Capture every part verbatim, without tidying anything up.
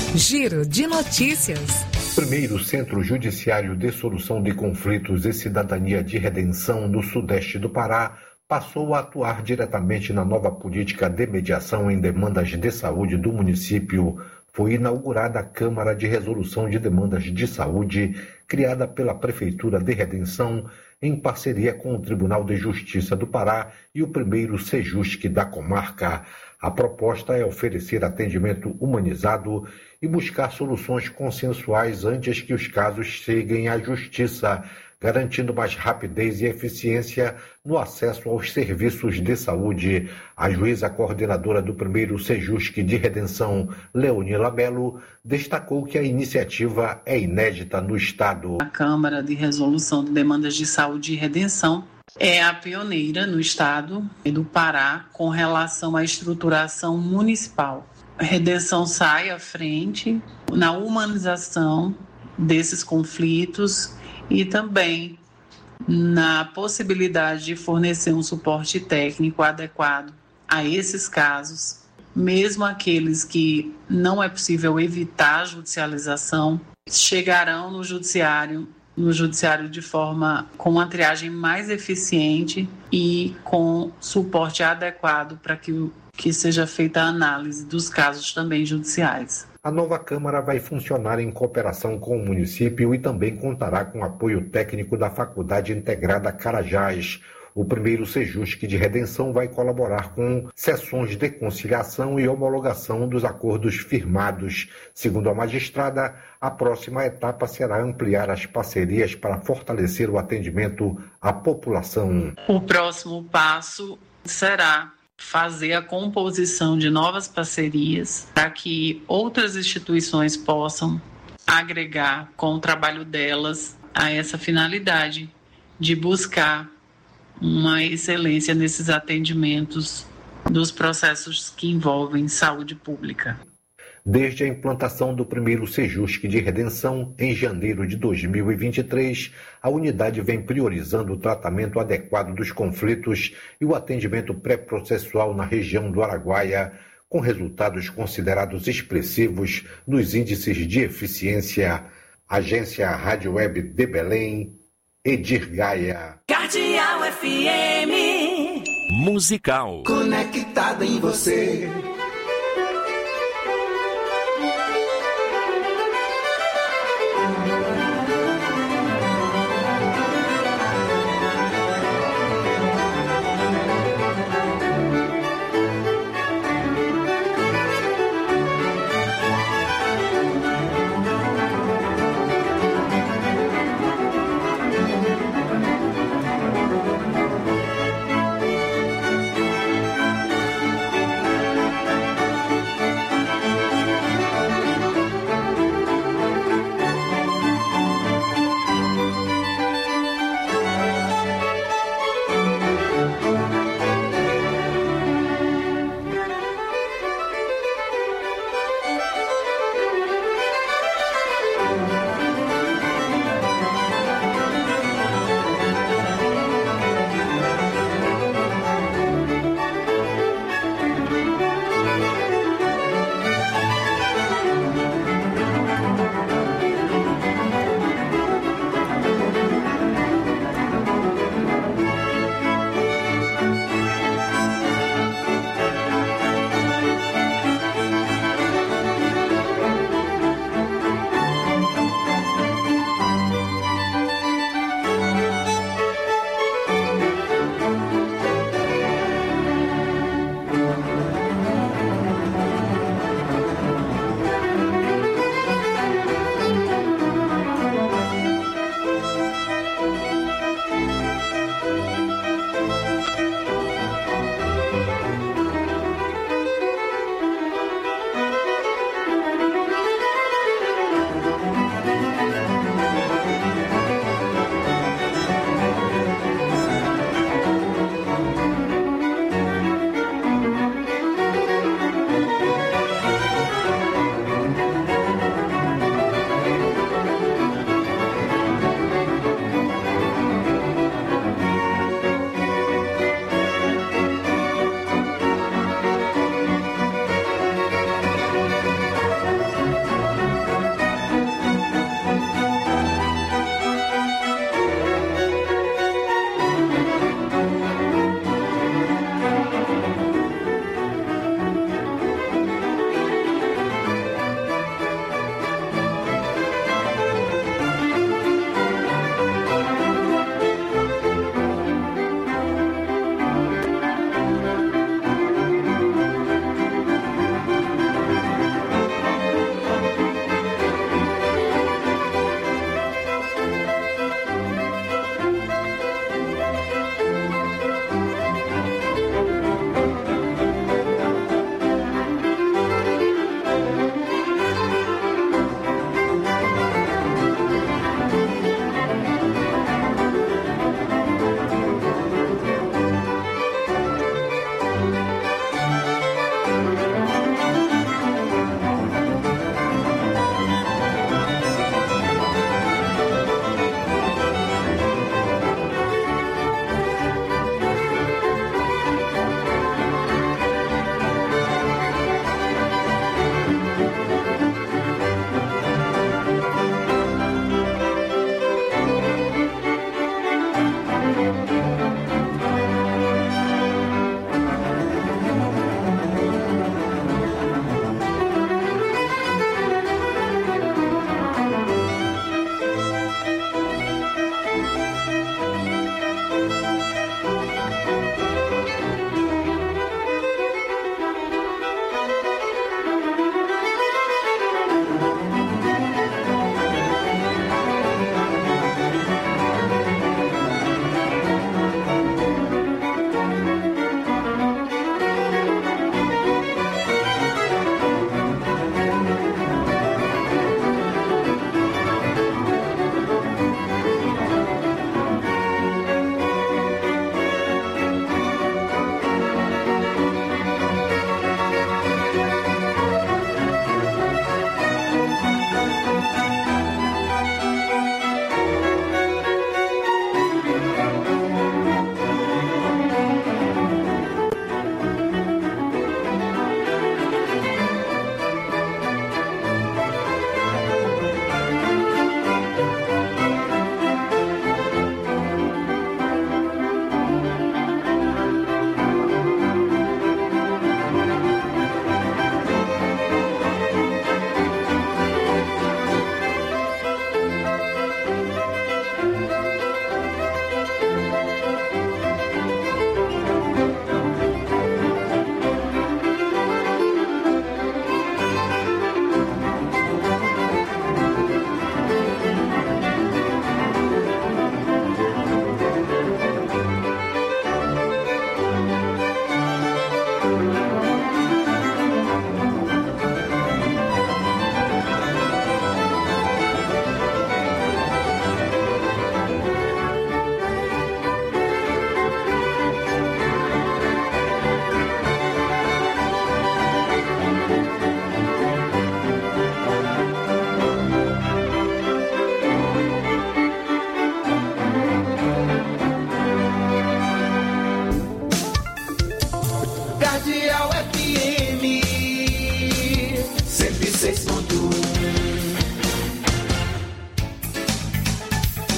Giro de notícias. Primeiro Centro Judiciário de Solução de Conflitos e Cidadania de Redenção no Sudeste do Pará passou a atuar diretamente na nova política de mediação em demandas de saúde do município. Foi inaugurada a Câmara de Resolução de Demandas de Saúde, criada pela Prefeitura de Redenção, em parceria com o Tribunal de Justiça do Pará e o primeiro Sejusc da comarca. A proposta é oferecer atendimento humanizado e buscar soluções consensuais antes que os casos cheguem à Justiça, garantindo mais rapidez e eficiência no acesso aos serviços de saúde. A juíza coordenadora do primeiro Sejusc de Redenção, Leonila Melo, destacou que a iniciativa é inédita no Estado. A Câmara de Resolução de Demandas de Saúde e Redenção é a pioneira no Estado do Pará com relação à estruturação municipal. A Redenção sai à frente na humanização desses conflitos e também na possibilidade de fornecer um suporte técnico adequado a esses casos, mesmo aqueles que não é possível evitar a judicialização, chegarão no judiciário no judiciário de forma com uma triagem mais eficiente e com suporte adequado para que, que seja feita a análise dos casos também judiciais. A nova Câmara vai funcionar em cooperação com o município e também contará com apoio técnico da Faculdade Integrada Carajás. O primeiro Sejusc de Redenção vai colaborar com sessões de conciliação e homologação dos acordos firmados. Segundo a magistrada, a próxima etapa será ampliar as parcerias para fortalecer o atendimento à população. O próximo passo será fazer a composição de novas parcerias para que outras instituições possam agregar com o trabalho delas a essa finalidade de buscar uma excelência nesses atendimentos dos processos que envolvem saúde pública. Desde a implantação do primeiro Sejusc de Redenção, em janeiro de dois mil e vinte e três, a unidade vem priorizando o tratamento adequado dos conflitos e o atendimento pré-processual na região do Araguaia, com resultados considerados expressivos nos índices de eficiência. Agência Rádio Web de Belém, Edir Gaia. Cardeal F M. Musical. Conectada em você.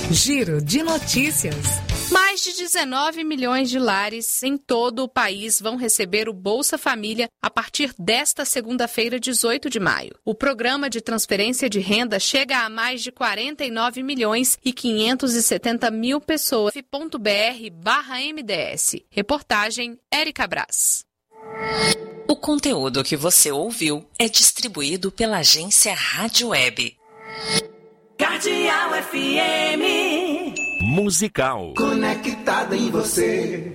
Giro de notícias. Mais de dezenove milhões de lares em todo o país vão receber o Bolsa Família a partir desta segunda-feira, dezoito de maio. O programa de transferência de renda chega a mais de quarenta e nove milhões e quinhentos e setenta mil pessoas. .br barra M D S. Reportagem Érica Brás. O conteúdo que você ouviu é distribuído pela agência Rádio Web. Cardeal F M. Musical. Conectada em você.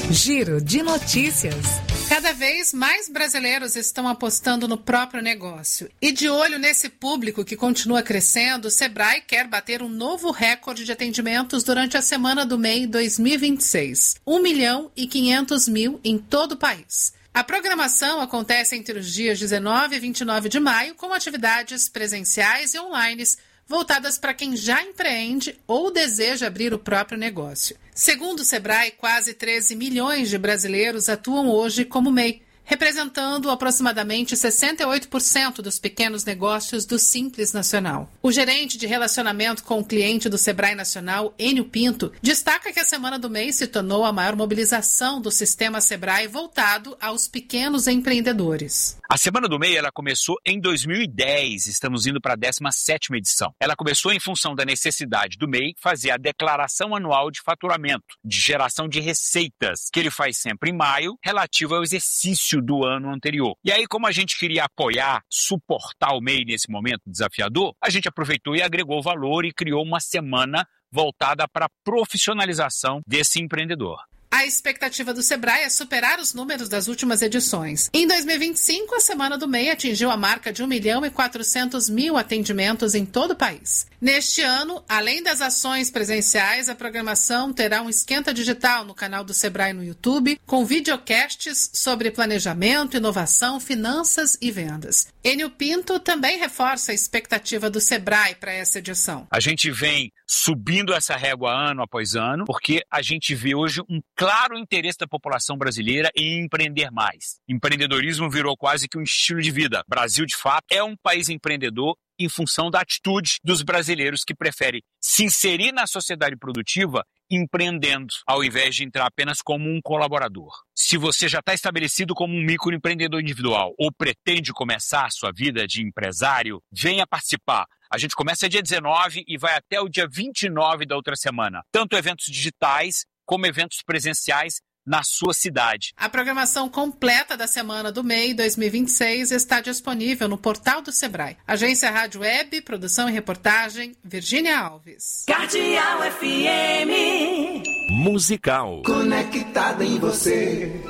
Giro de notícias. Cada vez mais brasileiros estão apostando no próprio negócio. E de olho nesse público que continua crescendo, o Sebrae quer bater um novo recorde de atendimentos durante a Semana do M E I dois mil e vinte e seis. um milhão e quinhentos mil em todo o país. A programação acontece entre os dias dezenove e vinte e nove de maio, com atividades presenciais e online voltadas para quem já empreende ou deseja abrir o próprio negócio. Segundo o Sebrae, quase treze milhões de brasileiros atuam hoje como M E I, representando aproximadamente sessenta e oito por cento dos pequenos negócios do Simples Nacional. O gerente de relacionamento com o cliente do Sebrae Nacional, Enio Pinto, destaca que a Semana do M E I se tornou a maior mobilização do sistema Sebrae voltado aos pequenos empreendedores. A Semana do M E I ela começou em dois mil e dez, estamos indo para a décima sétima edição. Ela começou em função da necessidade do M E I fazer a declaração anual de faturamento, de geração de receitas, que ele faz sempre em maio, relativo ao exercício do ano anterior. E aí, como a gente queria apoiar, suportar o M E I nesse momento desafiador, a gente aproveitou e agregou valor e criou uma semana voltada para a profissionalização desse empreendedor. A expectativa do Sebrae é superar os números das últimas edições. Em dois mil e vinte e cinco, a Semana do M E I atingiu a marca de um milhão e quatrocentos mil atendimentos em todo o país. Neste ano, além das ações presenciais, a programação terá um esquenta digital no canal do Sebrae no YouTube, com videocasts sobre planejamento, inovação, finanças e vendas. Enio Pinto também reforça a expectativa do Sebrae para essa edição. A gente vem subindo essa régua ano após ano, porque a gente vê hoje um claro interesse da população brasileira em empreender mais. Empreendedorismo virou quase que um estilo de vida. O Brasil, de fato, é um país empreendedor em função da atitude dos brasileiros que preferem se inserir na sociedade produtiva empreendendo, ao invés de entrar apenas como um colaborador. Se você já está estabelecido como um microempreendedor individual ou pretende começar a sua vida de empresário, venha participar. A gente começa dia dezenove e vai até o dia vinte e nove da outra semana. Tanto eventos digitais como eventos presenciais na sua cidade. A programação completa da Semana do M E I dois mil e vinte e seis está disponível no portal do Sebrae. Agência Rádio Web, produção e reportagem, Virgínia Alves. Cardeal F M. Musical. Conectada em você.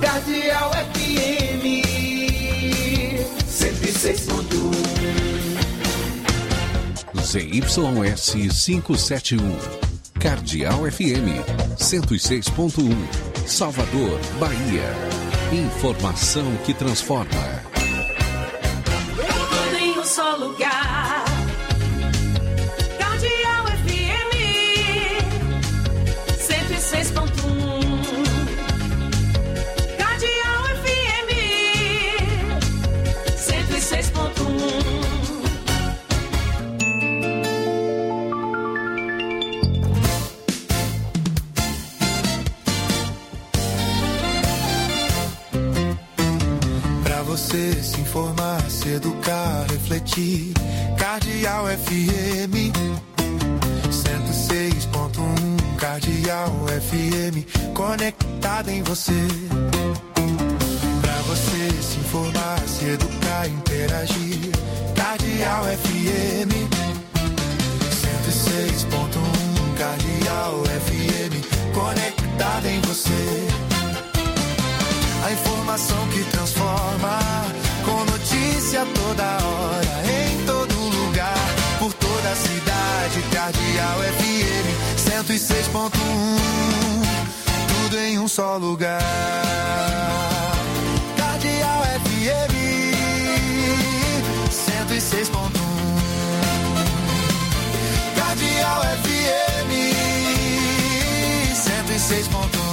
Cardeal F M cento e seis ponto um. Z Y S quinhentos e setenta e um, Cardeal F M cento e seis ponto um, Salvador, Bahia. Informação que transforma. Tudo em um só lugar. Cardeal F M cento e seis ponto um. Cardeal F M cento e seis ponto um. Você se informar, se educar, refletir. Cardeal F M cento e seis ponto um. Cardeal F M conectada em você. Pra você se informar, se educar, interagir. Cardeal F M cento e seis ponto um. Cardeal F M conectada em você. A informação que transforma, com notícia toda hora, em todo lugar, por toda a cidade. Cardeal F M cento e seis ponto um, tudo em um só lugar. Cardeal F M cento e seis ponto um. Cardeal F M cento e seis ponto um.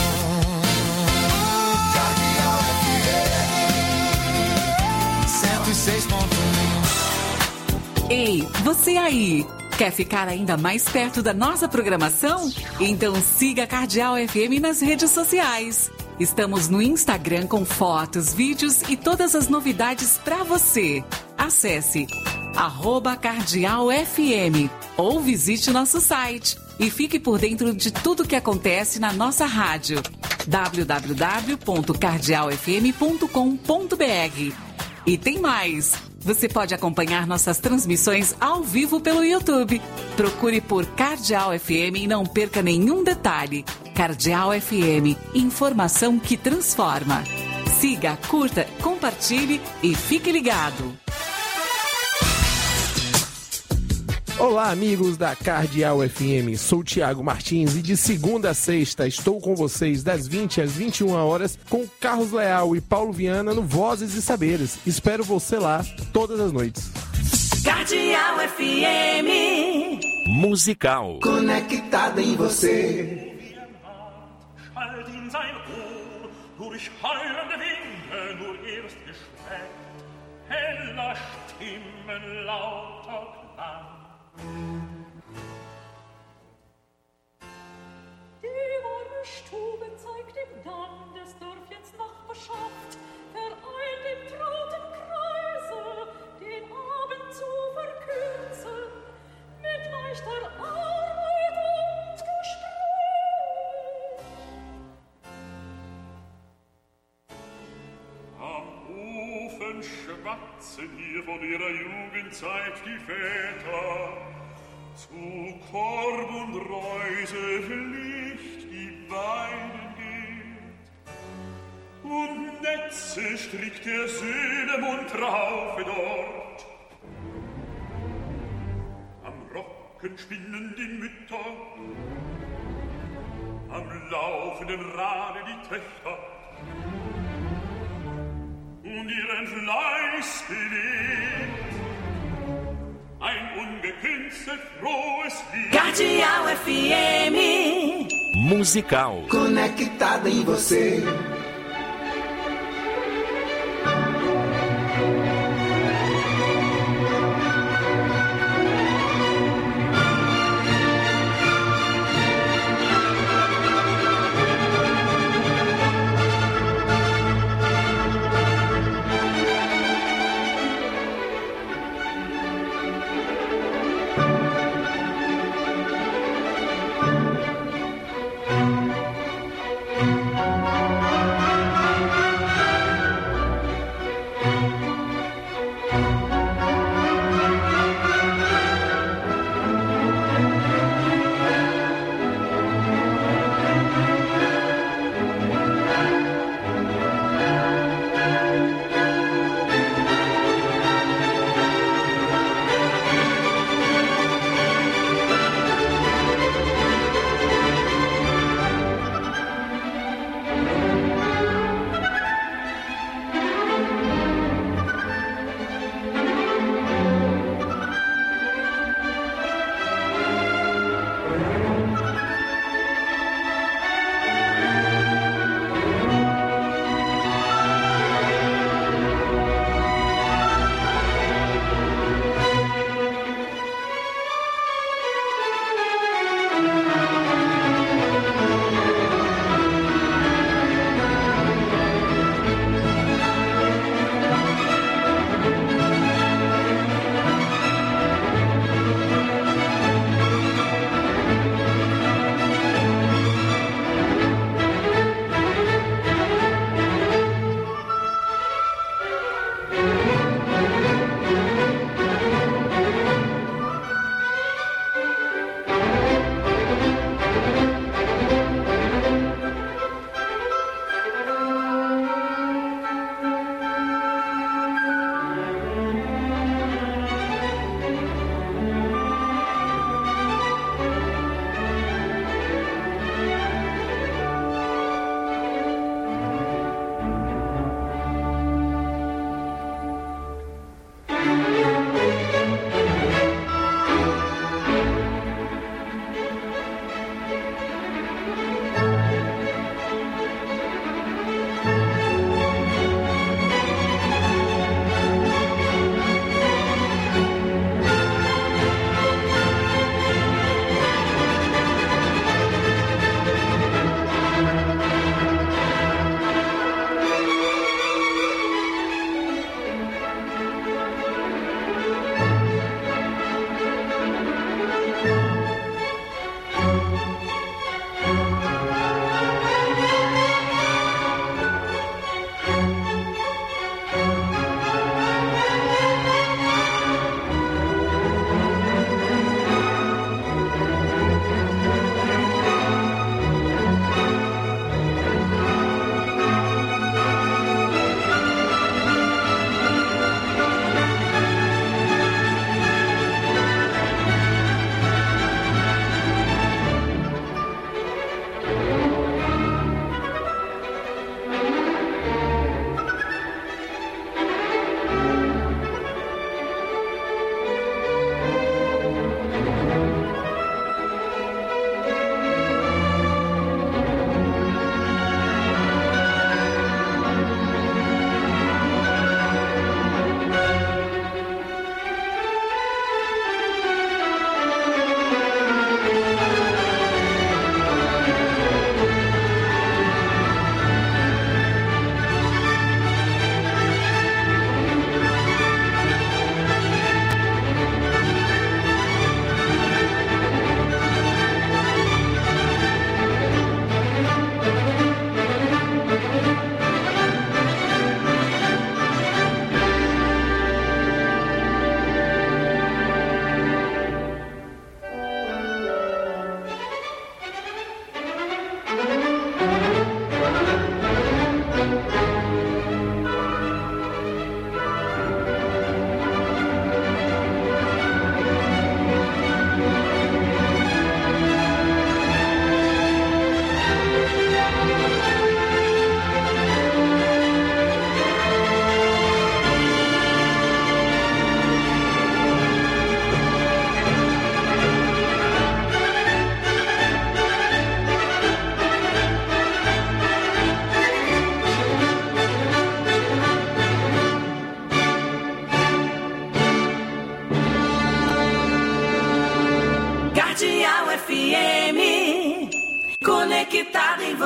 Ei, você aí! Quer ficar ainda mais perto da nossa programação? Então siga a Cardeal F M nas redes sociais. Estamos no Instagram com fotos, vídeos e todas as novidades para você. Acesse arroba Cardeal F M ou visite nosso site e fique por dentro de tudo que acontece na nossa rádio. w w w ponto cardeal f m ponto com ponto b r. E tem mais! Você pode acompanhar nossas transmissões ao vivo pelo YouTube. Procure por Cardeal F M e não perca nenhum detalhe. Cardeal F M, informação que transforma. Siga, curta, compartilhe e fique ligado. Olá, amigos da Cardeal F M. Sou Tiago Martins e de segunda a sexta estou com vocês das vinte às vinte e uma horas com Carlos Leal e Paulo Viana no Vozes e Saberes. Espero você lá todas as noites. Cardeal F M Musical. Conectada em você. Die warme Stube zeigt im Gang des Dörfchens Nachbarschaft, vereint im trauten Kreise, den Abend zu verkürzen, mit leichter Arbeit und Gespräch. Am Ofen schwatzen hier von ihrer Jugendzeit die Väter, zu Korb und Reuse Licht die Beine geht, und Netze strickt der Söhne Mundtraufe dort. Am Rocken spinnen die Mütter, am laufenden Rade die Töchter, und ihren Fleiß bewegt ein ungekünstelt frohes Lied. Cardeal F M Musical. Conectada em você.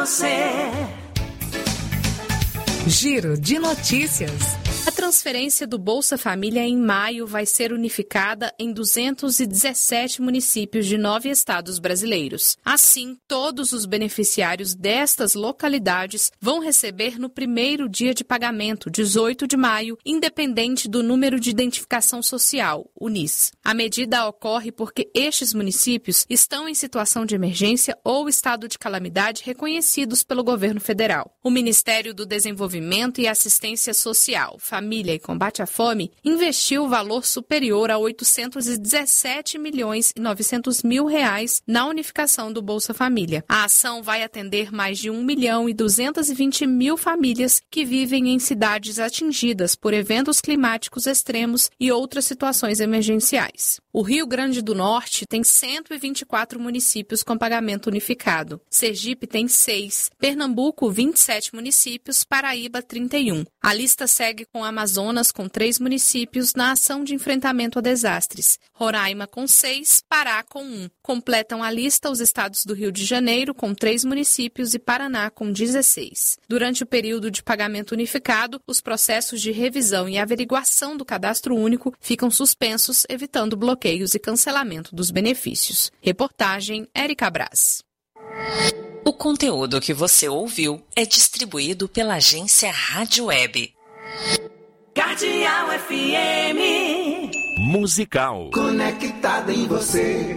você. Giro de notícias. A transferência do Bolsa Família em maio vai ser unificada em duzentos e dezessete municípios de nove estados brasileiros. Assim, todos os beneficiários destas localidades vão receber no primeiro dia de pagamento, dezoito de maio, independente do número de identificação social, o N I S. A medida ocorre porque estes municípios estão em situação de emergência ou estado de calamidade reconhecidos pelo governo federal. O Ministério do Desenvolvimento e Assistência Social, Família e Combate à Fome, investiu o valor superior a oitocentos e dezessete milhões e novecentos mil reais na unificação do Bolsa Família. A ação vai atender mais de um milhão e duzentos e vinte mil famílias que vivem em cidades atingidas por eventos climáticos extremos e outras situações emergenciais. O Rio Grande do Norte tem cento e vinte e quatro municípios com pagamento unificado. Sergipe tem seis, Pernambuco vinte e sete municípios, Paraíba trinta e um. A lista segue com Amazonas com três municípios na ação de enfrentamento a desastres, Roraima com seis, Pará com um. Completam a lista os estados do Rio de Janeiro com três municípios e Paraná com dezesseis. Durante o período de pagamento unificado, os processos de revisão e averiguação do cadastro único ficam suspensos, evitando bloqueios e cancelamento dos benefícios. Reportagem Érica Braz. O conteúdo que você ouviu é distribuído pela agência Rádio Web. Cardeal F M. Musical. Conectada em você.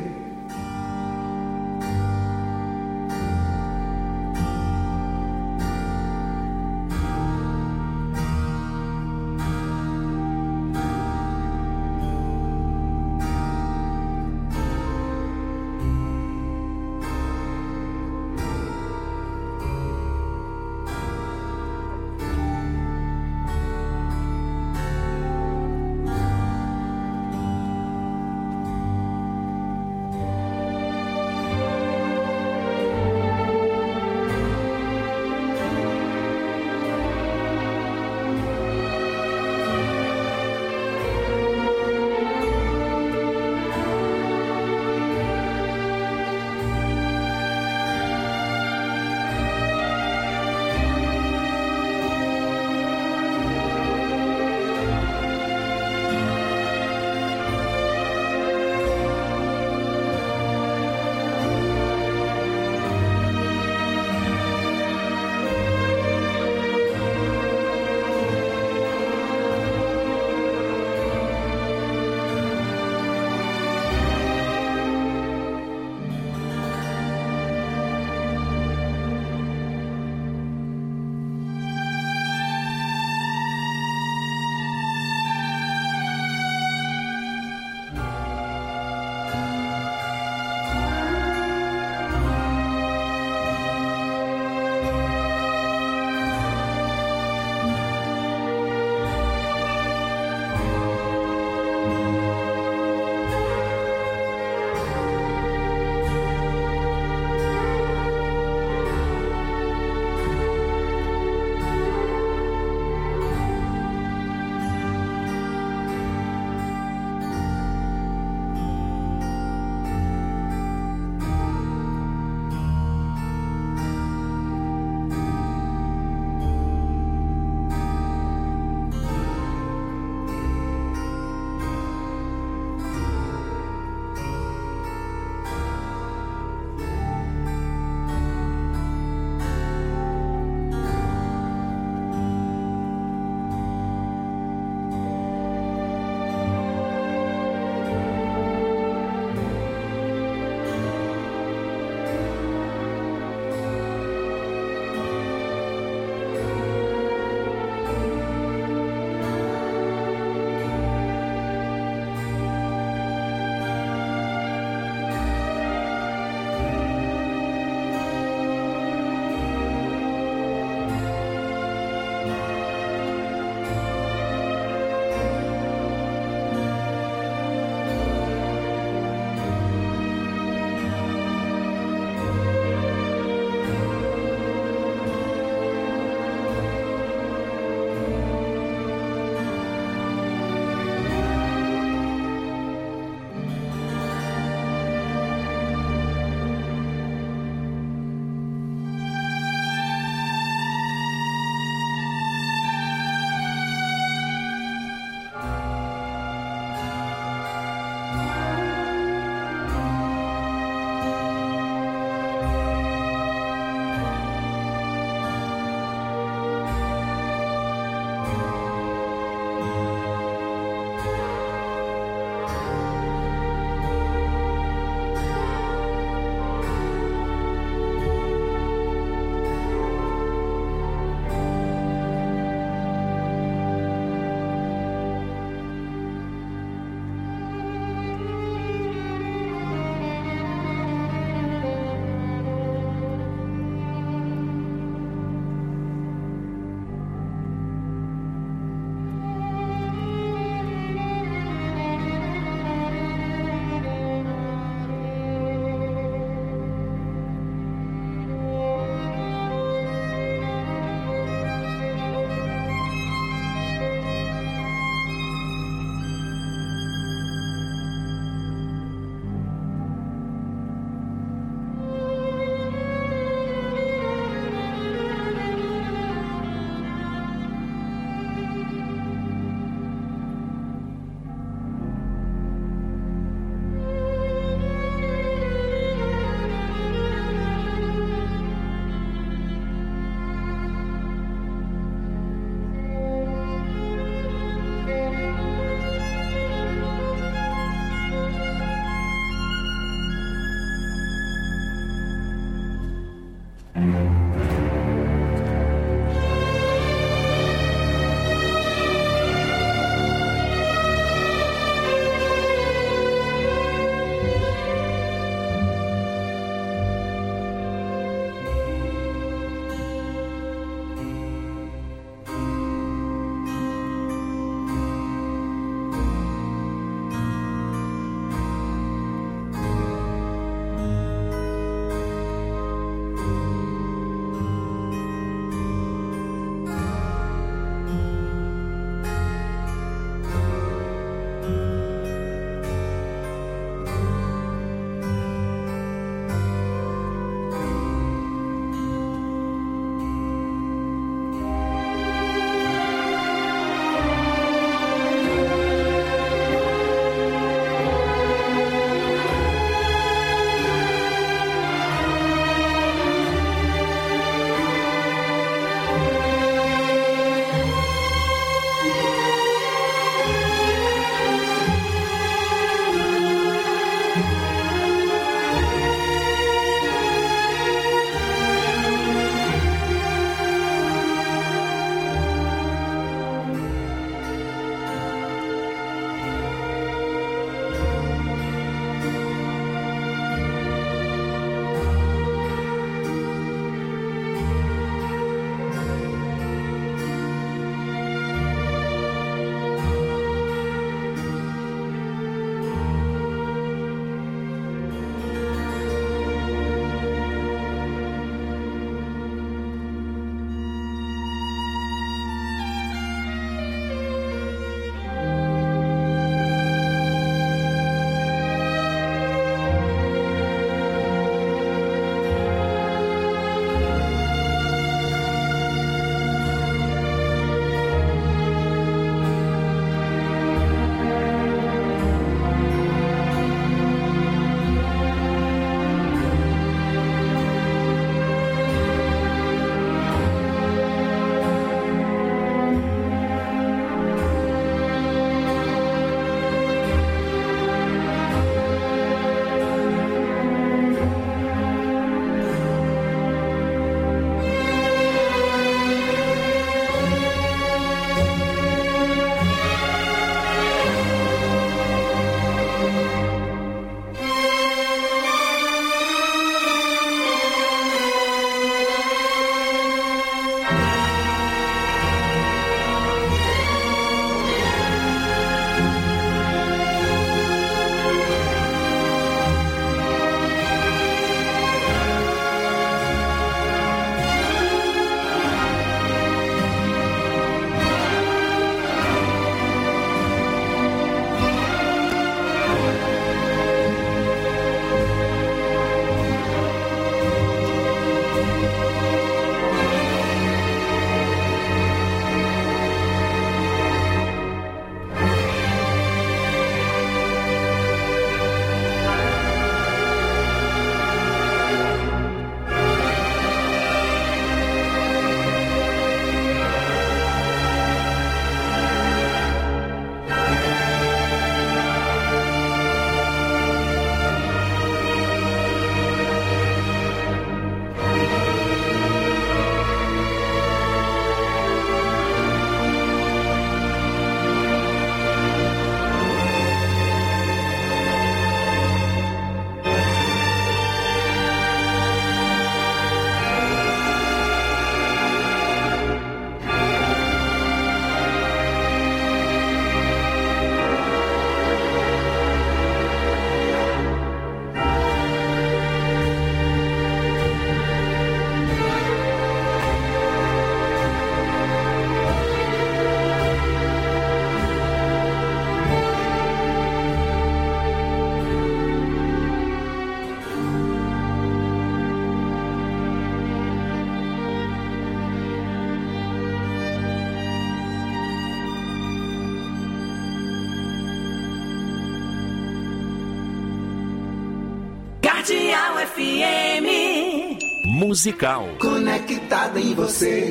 musical. Conectada em você.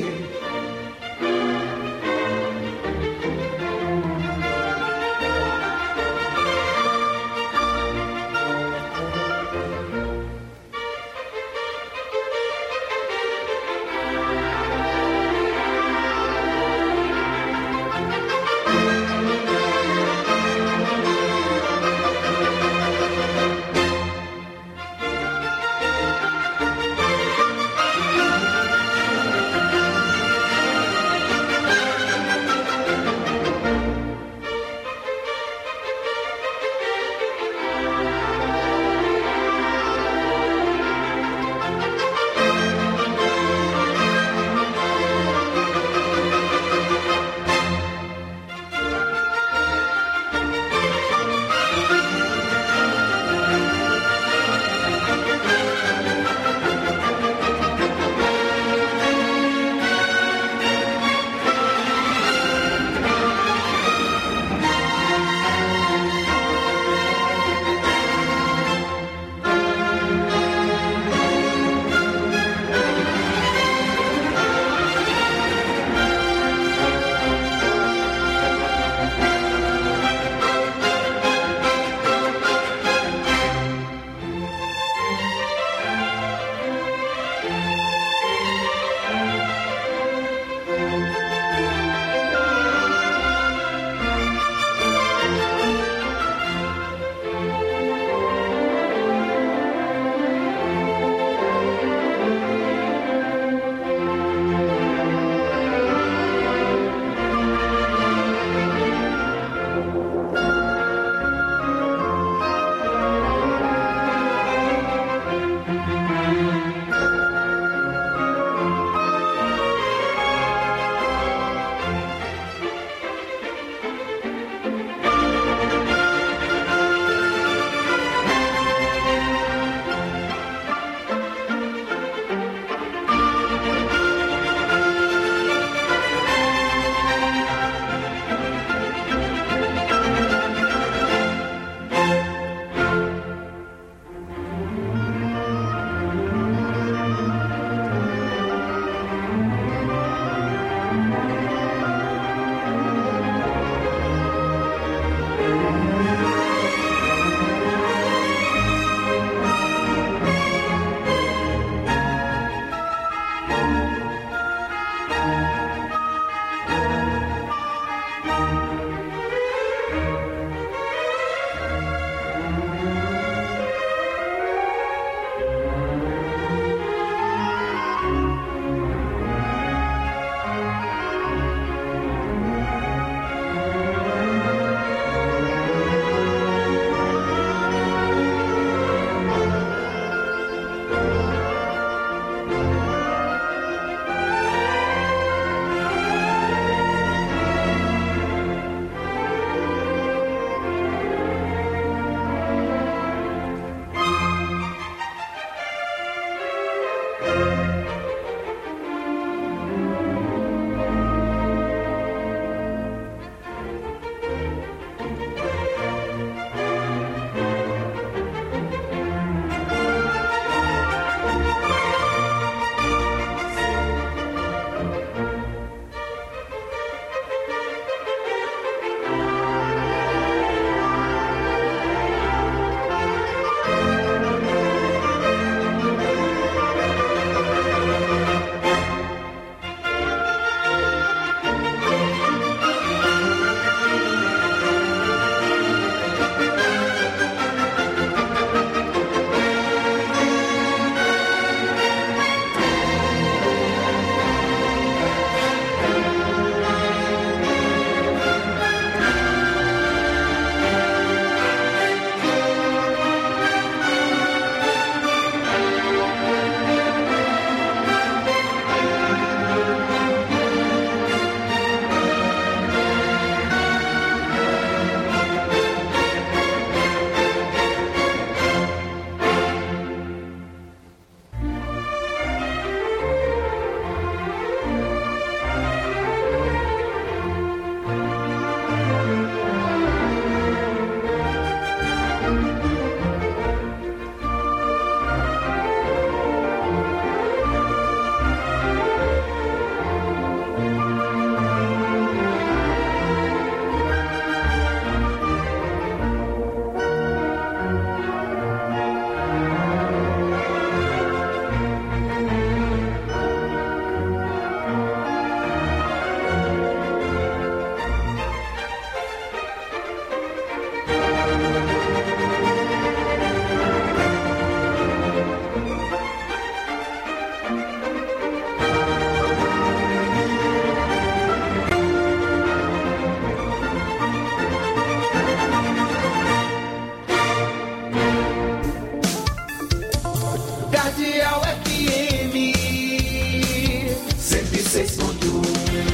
ponto um.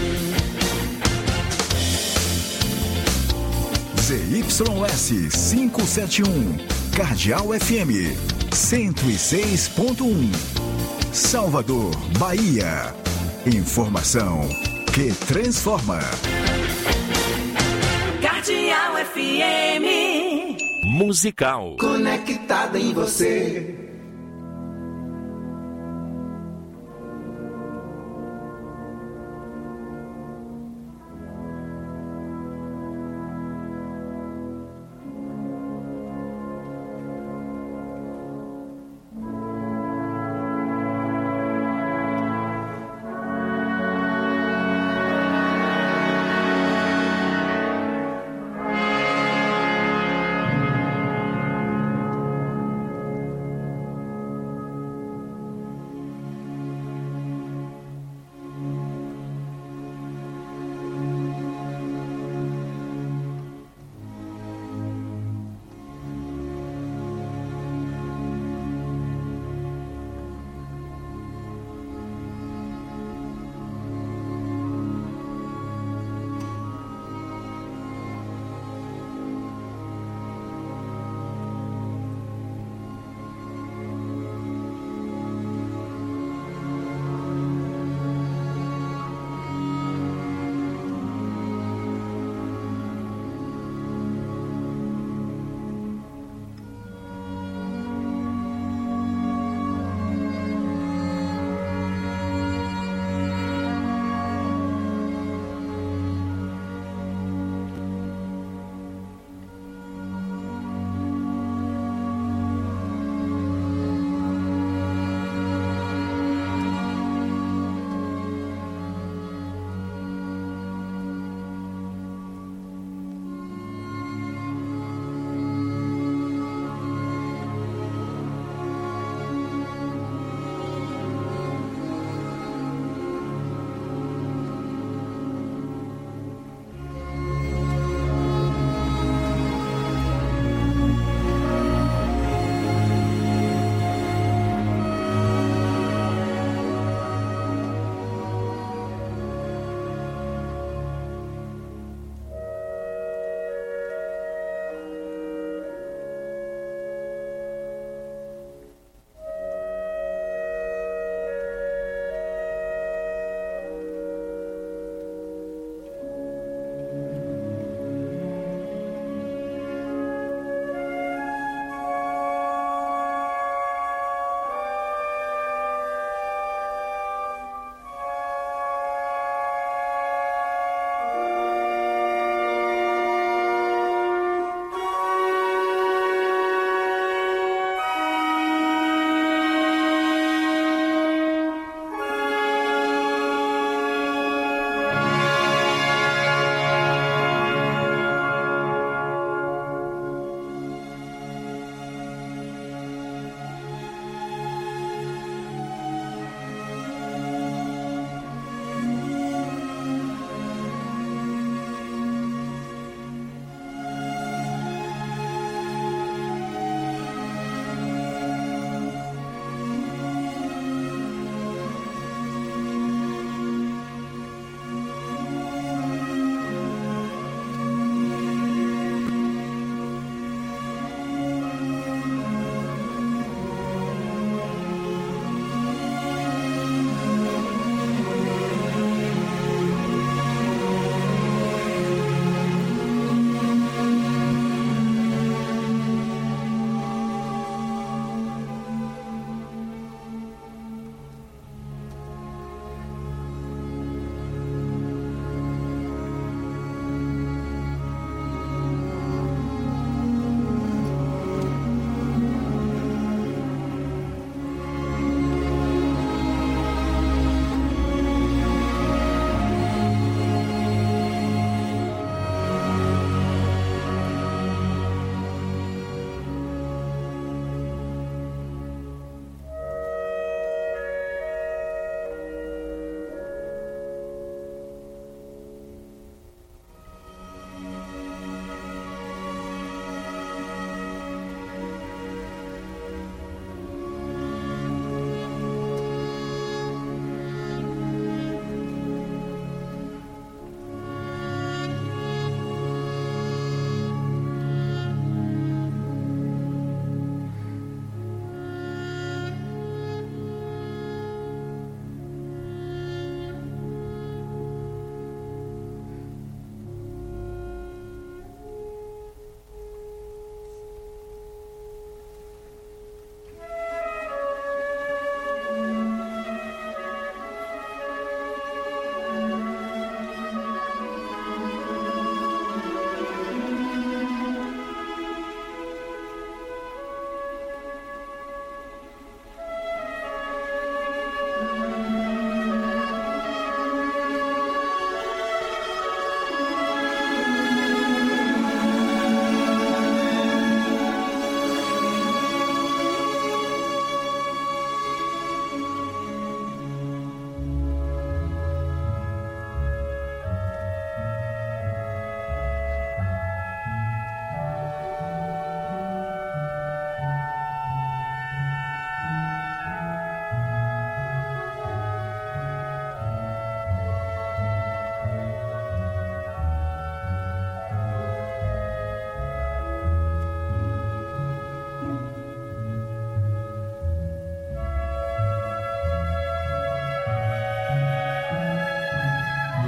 Z Y S quinhentos e setenta e um, Cardeal F M cento e seis ponto um, Salvador, Bahia. Informação que transforma. Cardeal F M Musical. Conectada em você.